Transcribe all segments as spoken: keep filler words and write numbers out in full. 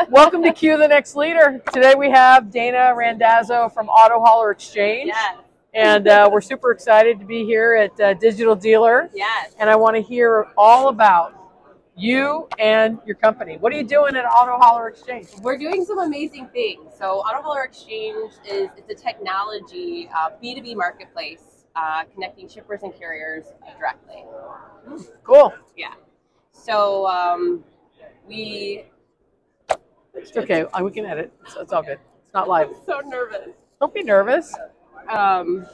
Welcome to Q the Next Leader. Today we have Dana Randazzo from Auto Hauler Exchange. Yes. And uh, we're super excited to be here at uh, Digital Dealer. Yes. And I want to hear all about you and your company. What are you doing at Auto Hauler Exchange? We're doing some amazing things. So Auto Hauler Exchange is it's a technology uh, B two B marketplace uh, connecting shippers and carriers directly. Cool. Yeah. So um, we. It's okay. We can edit. It's, it's all good. It's not live. I'm so nervous. Don't be nervous. Um,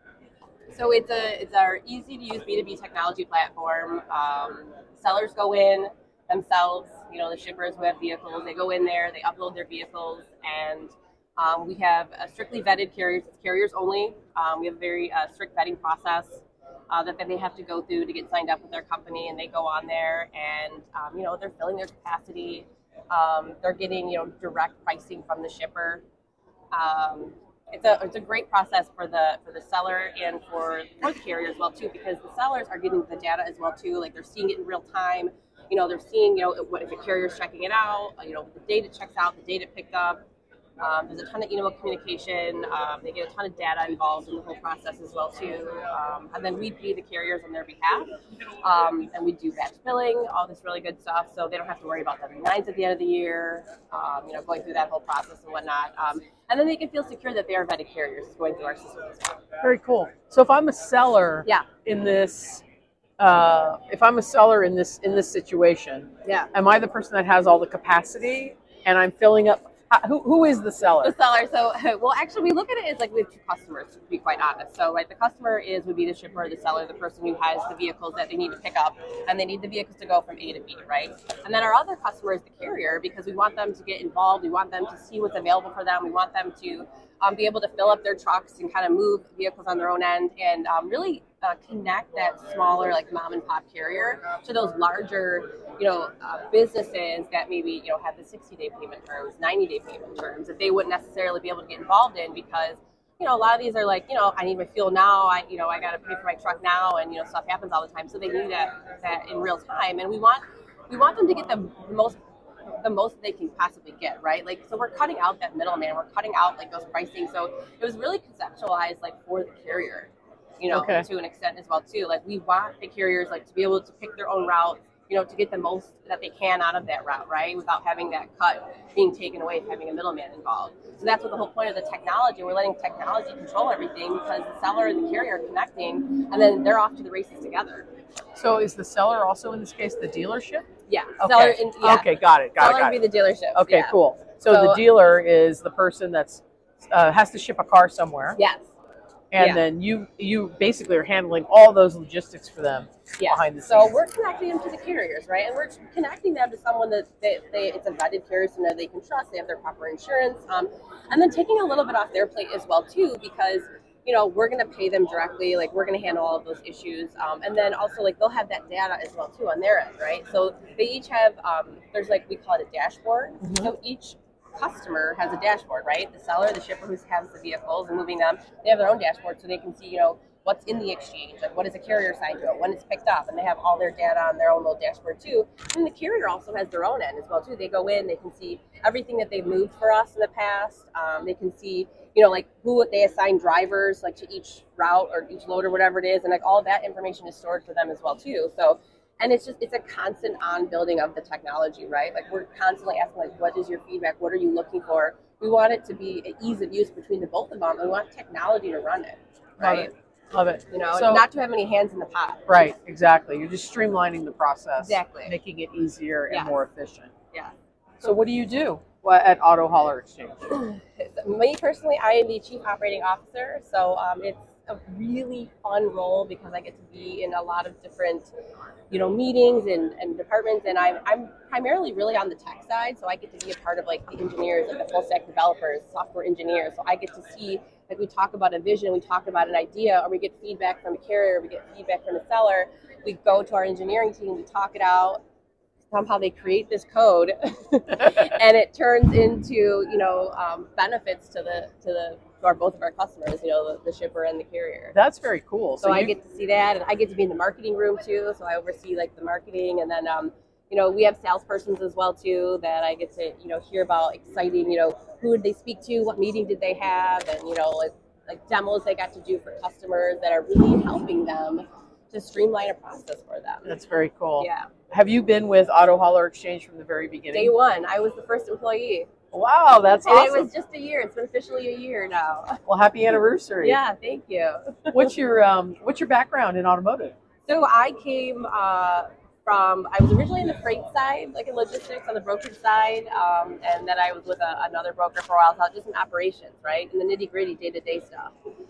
so it's a it's our easy to use B two B technology platform. Um, sellers go in themselves. You know, the shippers who have vehicles, they go in there, they upload their vehicles, and um, we have a strictly vetted carriers. It's carriers only. Um, we have a very uh, strict vetting process uh, that, that they have to go through to get signed up with their company, and they go on there, and um, you know, they're filling their capacity. Um, they're getting, you know, direct pricing from the shipper. Um, it's a it's a great process for the for the seller and for, for the carrier as well too, because the sellers are getting the data as well too. Like they're seeing it in real time. You know, they're seeing, you know, what if a carrier's checking it out. You know, the data checks out, the data picked up. Um, there's a ton of email communication. Um, they get a ton of data involved in the whole process as well too. Um, and then we pay the carriers on their behalf. Um, and we do batch billing, all this really good stuff. So they don't have to worry about W nines at the end of the year, um, you know, going through that whole process and whatnot. Um, and then they can feel secure that they are vetted carriers going through our system as well. Very cool. So if I'm a seller Yeah. in this, uh, if I'm a seller in this in this situation, Yeah. am I the person that has all the capacity and I'm filling up? Who, who is the seller? The seller. So, well, actually, we look at it as like we have two customers, to be quite honest. So, right, the customer is would be the shipper, the seller, the person who has the vehicles that they need to pick up, and they need the vehicles to go from A to B, right? And then our other customer is the carrier, because we want them to get involved. We want them to see what's available for them. We want them to um, be able to fill up their trucks and kind of move vehicles on their own end, and um, really uh, connect that smaller, like mom and pop carrier to those larger, you know, uh, businesses that maybe, you know, have the sixty day payment terms, ninety day payment terms that they wouldn't necessarily be able to get involved in, because, you know, a lot of these are like, you know, I need my fuel now, I, you know, I got to pay for my truck now, and, you know, stuff happens all the time. So they need that, that in real time. And we want, we want them to get the most, the most they can possibly get, right? Like, so we're cutting out that middleman, we're cutting out like those pricing. So it was really conceptualized like for the carrier, you know, Okay. to an extent as well too. Like we want the carriers like to be able to pick their own route, you know, to get the most that they can out of that route, right? Without having that cut being taken away, having a middleman involved. So that's what the whole point of the technology. We're letting technology control everything, because the seller and the carrier are connecting, and then they're off to the races together. So is the seller also in this case the dealership? Yeah. Okay. Seller in, yeah. Okay, got it. Got Seller it. Got would it. be the dealership. Okay, yeah. cool. So, So- the dealer is the person that's uh, has to ship a car somewhere, Yes. and yeah. then you you basically are handling all those logistics for them Yes. behind the scenes. So we're connecting them to the carriers, right? And we're connecting them to someone that they, they it's a vetted carrier, so that they can trust. They have their proper insurance, um, and then taking a little bit off their plate as well too, because, you know, we're going to pay them directly. Like, we're going to handle all of those issues. Um, and then also, like, they'll have that data as well, too, on their end, right? So they each have, um, there's, like, we call it a dashboard. Mm-hmm. So each customer has a dashboard, right? The seller, the shipper who has the vehicles and moving them, they have their own dashboard, so they can see, you know, what's in the exchange, like what is a carrier assigned to it, when it's picked up, and they have all their data on their own little dashboard too. And the carrier also has their own end as well too. They go in, they can see everything that they've moved for us in the past. Um, they can see, you know, like who they assign drivers, like to each route or each load or whatever it is, and like all of that information is stored for them as well too. So, and it's just, it's a constant on building of the technology, right? Like we're constantly asking, like, what is your feedback? What are you looking for? We want it to be an ease of use between the both of them. And we want technology to run it, right? Love it. Love it. You know, So- not to have any hands in the pot. Right, exactly. You're just streamlining the process, Exactly. making it easier and Yeah. more efficient. Yeah. So what do you do well, at Auto Hauler Exchange? Me personally, I am the Chief Operating Officer, so um, it's a really fun role because I get to be in a lot of different, you know, meetings and, and departments, and I'm, I'm primarily really on the tech side, so I get to be a part of like the engineers, like the full stack developers, software engineers, so I get to see, like we talk about a vision, we talk about an idea, or we get feedback from a carrier, we get feedback from a seller, we go to our engineering team, we talk it out, somehow they create this code and it turns into, you know, um, benefits to the to the to our both of our customers, you know, the, the shipper and the carrier. That's very cool. So, so I you... get to see that, and I get to be in the marketing room too. So I oversee like the marketing, and then um, you you know, we have salespersons as well too that I get to, you know, hear about exciting, you know, who did they speak to, what meeting did they have, and you know, like like demos they got to do for customers that are really helping them to streamline a process for them. That's very cool. Yeah. Have you been with Auto Hauler Exchange from the very beginning? Day one, I was the first employee. Wow, that's and awesome. It was just a year. It's been officially a year now. Well, happy anniversary. Yeah, thank you. What's your um, what's your background in automotive? So I came uh, from, I was originally in the freight side, like in logistics on the brokerage side, um, and then I was with a, another broker for a while, so I was just in operations, right, in the nitty gritty day-to-day stuff.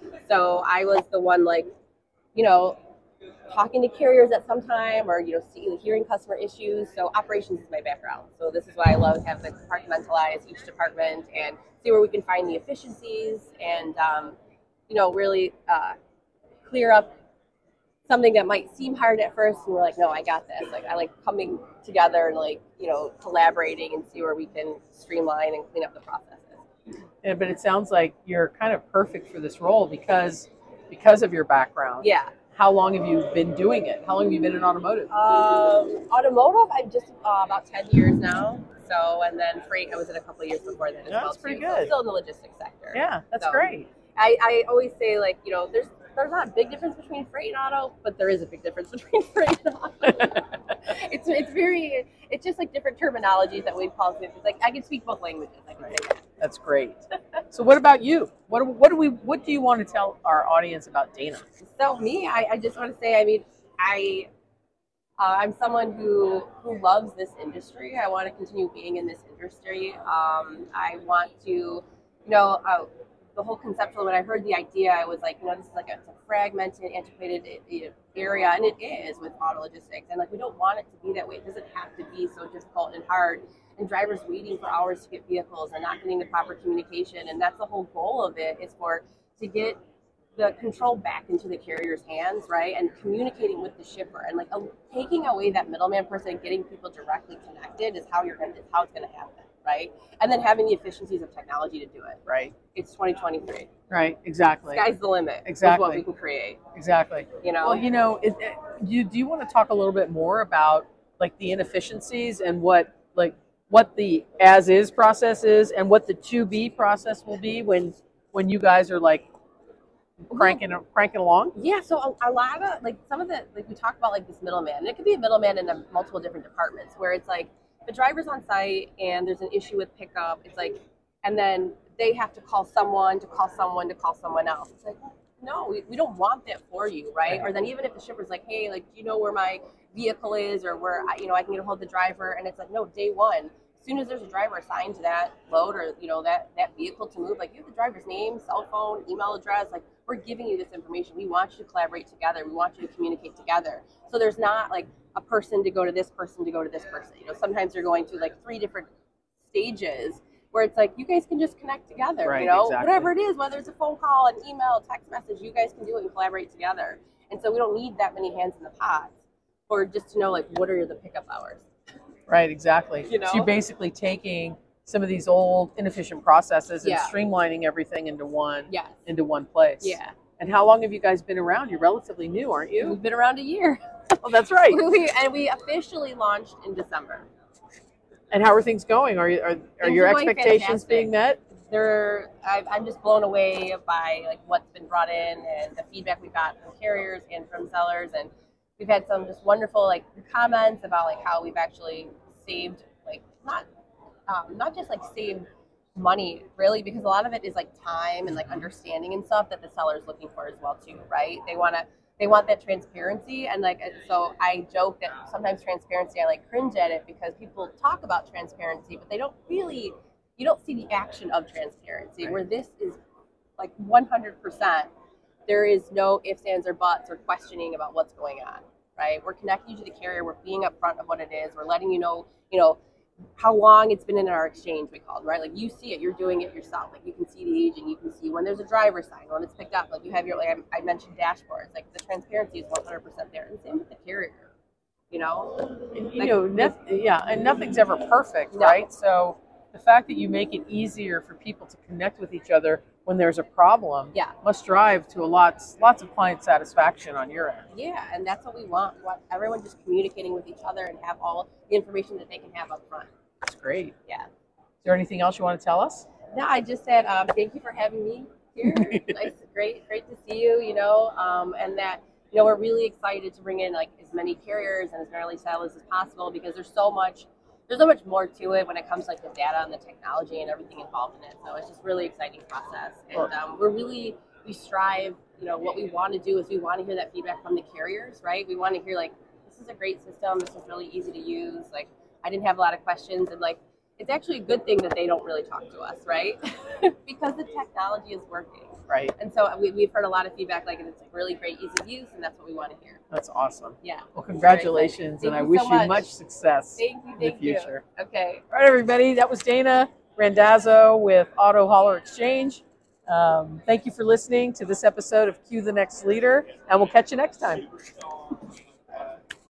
So I was the one, like, you know, talking to carriers at some time, or you know, see, hearing customer issues. So operations is my background. So this is why I love having to compartmentalize each department and see where we can find the efficiencies, and um, you know, really uh, clear up something that might seem hard at first, and we're like, no, I got this. Like, I like coming together and like, you know, collaborating and see where we can streamline and clean up the processes. Yeah, but it sounds like you're kind of perfect for this role because because of your background. Yeah. How long have you been doing it? How long have you been in automotive? Um, automotive, I'm just uh, about ten years now. So, and then freight, I was in a couple of years before that as Yeah, well. that's pretty too. So good. still in the logistics sector. Yeah, that's So, great. I, I always say, like, you know, there's there's not a big difference between freight and auto, but there is a big difference between freight and auto. it's it's very, it's just like different terminologies that we call it. It's like I can speak both languages. I can Right. say that. That's great. So what about you? What do, what do we what do you want to tell our audience about Dana? So me, I, I just want to say, I mean, I uh, I'm someone who who loves this industry. I want to continue being in this industry. Um, I want to, you know, uh, the whole conceptual. When I heard the idea, I was like, you know, this is like a, it's a fragmented, antiquated you know, area, and it is with auto logistics. And like, we don't want it to be that way. It doesn't have to be so difficult and hard. And drivers waiting for hours to get vehicles and not getting the proper communication. And that's the whole goal of it, is for to get the control back into the carrier's hands, right? And communicating with the shipper, and like uh, taking away that middleman person and getting people directly connected is how you're going to, is how it's going to happen, right? And then having the efficiencies of technology to do it. Right. It's twenty twenty-three. Right. Exactly. Sky's the limit. Exactly. With what we can create. Exactly. You know. Well, you know, it, it, you do you want to talk a little bit more about like the inefficiencies and what like what the as is process is and what the to be process will be when when you guys are like cranking cranking along? Yeah, so a, a lot of like some of the like we talk about like this middleman, and it could be a middleman in a, multiple different departments where it's like the driver's on site and there's an issue with pickup. It's like, and then they have to call someone to call someone to call someone else. It's like, no, we, we don't want that for you, right? Or then even if the shipper's like, hey, like, do you know where my vehicle is, or where I, you know I can get a hold of the driver, and it's like, no, day one. As soon as there's a driver assigned to that load or you know that that vehicle to move, like you have the driver's name, cell phone, email address, like we're giving you this information. We want you to collaborate together. We want you to communicate together. So there's not like a person to go to this person to go to this person. You know, sometimes you're going to like three different stages where it's like you guys can just connect together. Right, you know, exactly. whatever it is, whether it's a phone call, an email, text message, you guys can do it and collaborate together. And so we don't need that many hands in the pot for just to know like what are the pickup hours. Right, exactly. You know? So you're basically taking some of these old inefficient processes and Yeah. streamlining everything into one Yes. into one place. Yeah. And how long have you guys been around? You're relatively new, aren't you? We've been around a year. Oh, that's right. We, and we officially launched in December. And how are things going? Are you, are, are Things your are going expectations fantastic. being met? They're, I, I'm just blown away by like what's been brought in and the feedback we got from carriers and from sellers, and we've had some just wonderful like comments about like how we've actually saved like not um, not just like saved money really, because a lot of it is like time and like understanding and stuff that the seller is looking for as well too, right? They want to they want that transparency, and like so I joke that sometimes transparency I like cringe at it because people talk about transparency but they don't really you don't see the action of transparency, Right. where this is like one hundred percent. There is no ifs, ands, or buts or questioning about what's going on, right? We're connecting you to the carrier. We're being upfront of what it is. We're letting you know, you know, how long it's been in our exchange, we called, right? Like you see it, you're doing it yourself. Like you can see the aging, you can see when there's a driver sign, when it's picked up. Like you have your, like I, I mentioned dashboards. Like the transparency is one hundred percent there. And same with the carrier, you know? And, you Like, know, noth- yeah, and nothing's ever perfect, No. right? So the fact that you make it easier for people to connect with each other when there's a problem Yeah. must drive to a lots lots of client satisfaction on your end. Yeah, and that's what we want. We want everyone just communicating with each other and have all the information that they can have up front. That's great. Yeah. Is there anything else you want to tell us? No, I just said um, thank you for having me here. Nice, great, great to see you. You know, um, and that you know we're really excited to bring in like as many carriers and as many stylists as possible because there's so much, there's so much more to it when it comes to like the data and the technology and everything involved in it. So it's just really exciting process, and um, we're really we strive. You know, what we want to do is we want to hear that feedback from the carriers, right? We want to hear like this is a great system. This is really easy to use. Like I didn't have a lot of questions, and like. It's actually a good thing that they don't really talk to us, right? Because the technology is working. Right. And so we, we've heard a lot of feedback, like it's really great ease of use, and that's what we want to hear. That's awesome. Yeah. Well, congratulations, and I you wish so you much. much success Thank you. in Thank the future. you. Okay. All right, everybody. That was Dana Randazzo with Auto Hauler Exchange. Um, thank you for listening to this episode of Q the Next Leader, and we'll catch you next time.